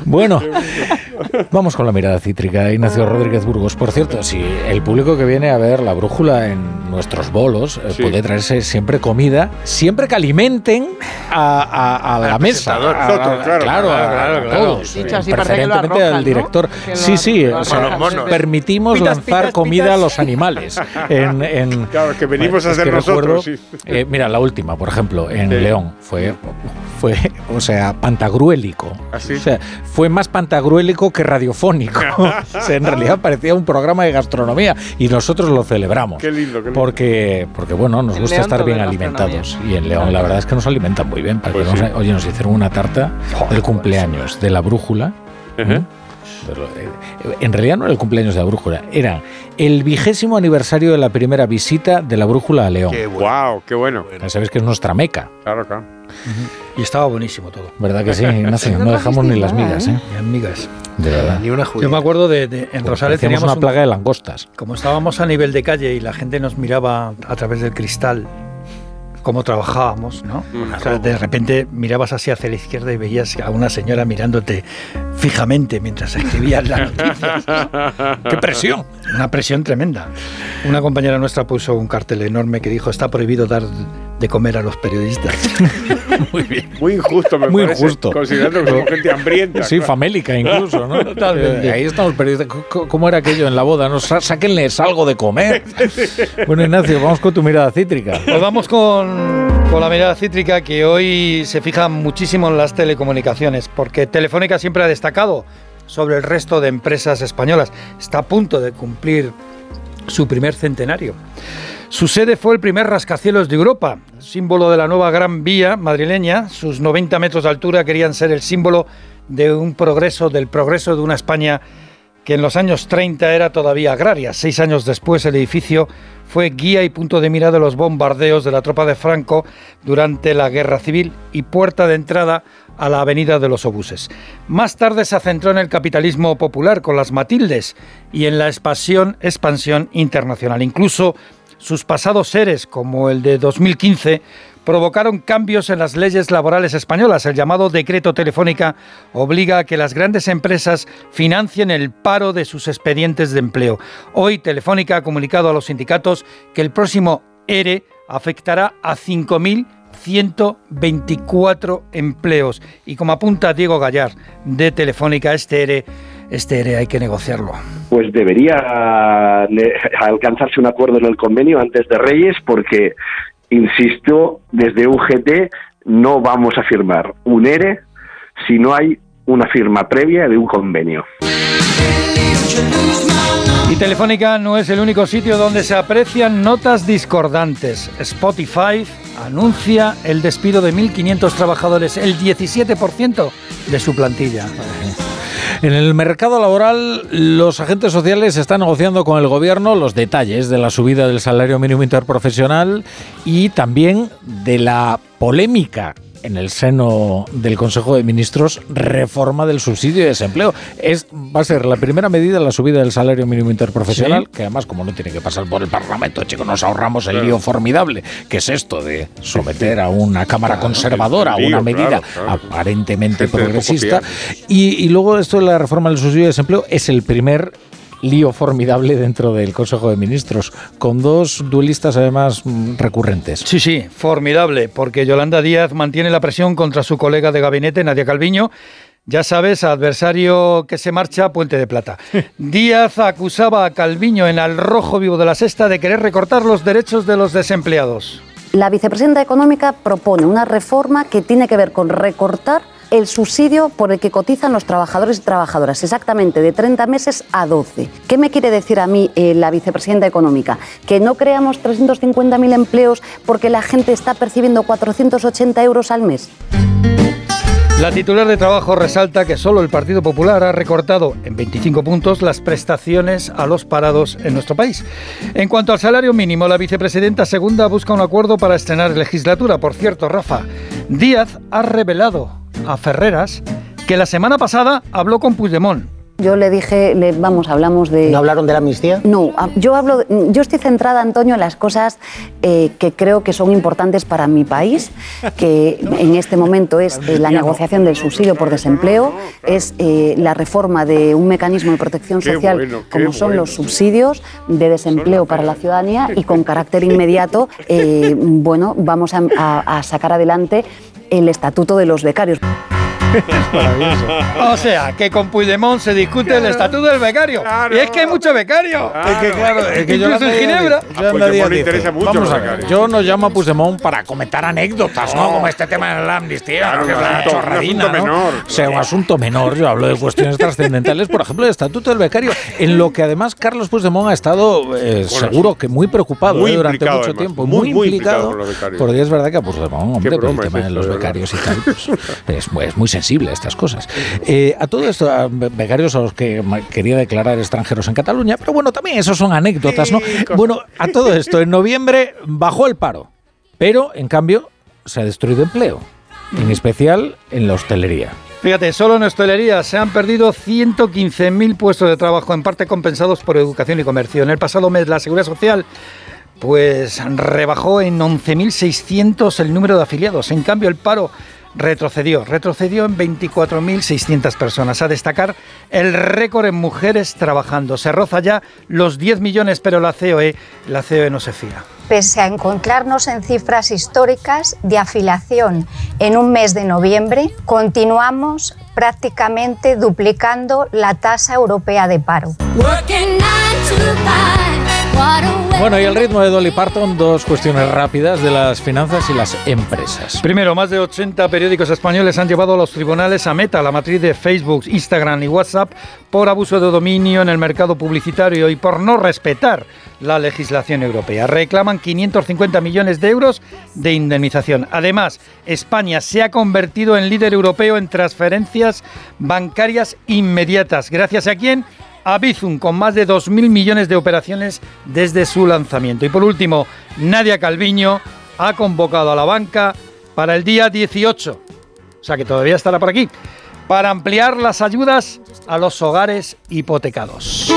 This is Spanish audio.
Bueno, vamos con la mirada cítrica. Ignacio Rodríguez Burgos. Por cierto, si el público que viene a ver La Brújula en nuestros bolos puede traerse siempre comida, siempre que alimenten a la mesa. Claro. Dicho así, preferentemente al director. ¿No? Sí, o sea, permitimos lanzar comida a los animales. Claro, que venimos a hacer nosotros. Mira, la última, por ejemplo, en León, fue o sea, pantagruélico. ¿Así? O sea, fue más pantagruélico que radiofónico. O sea, en realidad parecía un programa de gastronomía y nosotros lo celebramos. Qué lindo. Porque bueno, nos gusta estar bien alimentados. Y en León la verdad es que nos alimentan muy bien. Para oye, nos hicieron una tarta del cumpleaños de La Brújula. Pero, en realidad no era el cumpleaños de La Brújula, era el 20º aniversario de la primera visita de La Brújula a León. Qué bueno. Sabes que es nuestra meca. Claro. Y estaba buenísimo todo. ¿Verdad que sí, Ignacio? No dejamos ni las migas, ¿eh? Ni migas. De verdad. Ni una judía. Yo me acuerdo en Rosales teníamos una plaga de langostas. Como estábamos a nivel de calle y la gente nos miraba a través del cristal, cómo trabajábamos, ¿no? O sea, de repente mirabas hacia la izquierda y veías a una señora mirándote fijamente mientras escribías las noticias. ¡Qué presión! Una presión tremenda. Una compañera nuestra puso un cartel enorme que dijo: está prohibido dar de comer a los periodistas. Muy bien. Muy injusto, me Muy parece. Injusto. Considerando que son gente hambrienta. Sí, famélica incluso, ¿no? Totalmente. Ahí están los periodistas. ¿Cómo era aquello en la boda? ¿No? Sáquenles algo de comer. Bueno, Ignacio, vamos con tu mirada cítrica. Pues vamos con la mirada cítrica, que hoy se fija muchísimo en las telecomunicaciones, porque Telefónica siempre ha destacado sobre el resto de empresas españolas. Está a punto de cumplir su primer centenario. Su sede fue el primer rascacielos de Europa, símbolo de la nueva Gran Vía madrileña. Sus 90 metros de altura querían ser el símbolo del progreso de una España que en los años 30 era todavía agraria. 6 años después, el edificio fue guía y punto de mira de los bombardeos de la tropa de Franco durante la Guerra Civil y puerta de entrada a la Avenida de los Obuses. Más tarde se centró en el capitalismo popular con las Matildes y en la expansión internacional. Incluso sus pasados seres, como el de 2015, provocaron cambios en las leyes laborales españolas. El llamado Decreto Telefónica obliga a que las grandes empresas financien el paro de sus expedientes de empleo. Hoy Telefónica ha comunicado a los sindicatos que el próximo ERE afectará a 5.124 empleos. Y como apunta Diego Gallar de Telefónica, este ERE hay que negociarlo. Pues debería alcanzarse un acuerdo en el convenio antes de Reyes, porque, insisto, desde UGT no vamos a firmar un ERE si no hay una firma previa de un convenio. Y Telefónica no es el único sitio donde se aprecian notas discordantes. Spotify anuncia el despido de 1.500 trabajadores, el 17% de su plantilla. En el mercado laboral, los agentes sociales están negociando con el gobierno los detalles de la subida del salario mínimo interprofesional y también de la polémica en el seno del Consejo de Ministros reforma del subsidio de desempleo. Va a ser la primera medida la subida del salario mínimo interprofesional, que además, como no tiene que pasar por el Parlamento, chicos, nos ahorramos el lío formidable que es esto de someter a una Cámara conservadora a una medida aparentemente progresista. Y luego esto de la reforma del subsidio de desempleo es el primer lío formidable dentro del Consejo de Ministros, con dos duelistas además recurrentes. Sí, formidable, porque Yolanda Díaz mantiene la presión contra su colega de gabinete, Nadia Calviño. Ya sabes, adversario que se marcha, puente de plata. Díaz acusaba a Calviño en Al Rojo Vivo de la Sexta de querer recortar los derechos de los desempleados. La vicepresidenta económica propone una reforma que tiene que ver con recortar el subsidio por el que cotizan los trabajadores y trabajadoras, exactamente de 30 meses a 12. ¿Qué me quiere decir a mí la vicepresidenta económica? ¿Que no creamos 350.000 empleos porque la gente está percibiendo 480 euros al mes? La titular de Trabajo resalta que solo el Partido Popular ha recortado en 25 puntos las prestaciones a los parados en nuestro país. En cuanto al salario mínimo, la vicepresidenta segunda busca un acuerdo para estrenar legislatura. Por cierto, Rafa, Díaz ha revelado a Ferreras que la semana pasada habló con Puigdemont Yo le dije, hablamos de... ¿No hablaron de la amnistía? No, yo estoy centrada, Antonio, en las cosas que creo que son importantes para mi país, que en este momento es la negociación del subsidio por desempleo, es la reforma de un mecanismo de protección social como son los subsidios de desempleo para la ciudadanía y con carácter inmediato, vamos a sacar adelante el estatuto de los becarios. Es maravilloso. O sea, que con Puigdemont se discute el estatuto del becario. Claro. Y es que hay mucho becario. Es que incluso en Ginebra. A Puigdemont le interesa mucho. Vamos a ver, yo no llamo a Puigdemont para comentar anécdotas, ¿no? Como este tema de la amnistía, claro, que es una chorradina, un asunto menor. O sea, un asunto menor. Yo hablo de cuestiones trascendentales, por ejemplo, el estatuto del becario, en lo que además Carlos Puigdemont ha estado seguro que muy preocupado durante mucho además, tiempo. Muy implicado. Porque es verdad que a Puigdemont, hombre, el tema de los becarios y tal, pues, es muy sensible a estas cosas. A todo esto, a becarios a los que quería declarar extranjeros en Cataluña, pero bueno, también eso son anécdotas, ¿no? Bueno, a todo esto, en noviembre bajó el paro, pero en cambio se ha destruido empleo, en especial en la hostelería. Fíjate, solo en hostelería se han perdido 115.000 puestos de trabajo, en parte compensados por educación y comercio. En el pasado mes la Seguridad Social pues rebajó en 11.600 el número de afiliados. En cambio, el paro retrocedió en 24.600 personas. A destacar el récord en mujeres trabajando. Se roza ya los 10 millones, pero la COE no se fía. Pese a encontrarnos en cifras históricas de afiliación en un mes de noviembre, continuamos prácticamente duplicando la tasa europea de paro. Bueno, y el ritmo de Dolly Parton, dos cuestiones rápidas de las finanzas y las empresas. Primero, más de 80 periódicos españoles han llevado a los tribunales a Meta, la matriz de Facebook, Instagram y WhatsApp, por abuso de dominio en el mercado publicitario y por no respetar la legislación europea. Reclaman 550 millones de euros de indemnización. Además, España se ha convertido en líder europeo en transferencias bancarias inmediatas. ¿Gracias a quién? A Bizum, con más de 2.000 millones de operaciones desde su lanzamiento. Y por último, Nadia Calviño ha convocado a la banca para el día 18, o sea que todavía estará por aquí, para ampliar las ayudas a los hogares hipotecados.